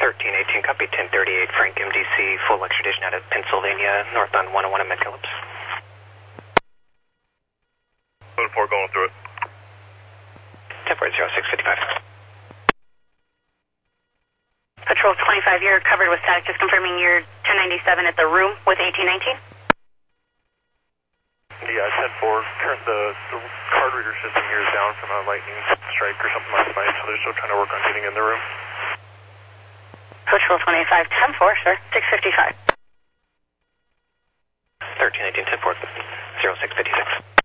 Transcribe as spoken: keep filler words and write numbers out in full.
thirteen eighteen, copy ten thirty-eight, Frank M D C, full extradition out of Pennsylvania, northbound one oh one at McKellips. Code four going through it. ten four zero six fifty-five. Patrol twenty-five, you're covered with static, just confirming you're ten ninety-seven at the room with eighteen nineteen? Yeah, ten four, the, the card reader system here is down from a lightning strike or something last night, so they're still trying to work on getting in the room. Patrol twenty-five, ten four, sir, six fifty-five. thirteen eighteen, ten four, zero six fifty-six.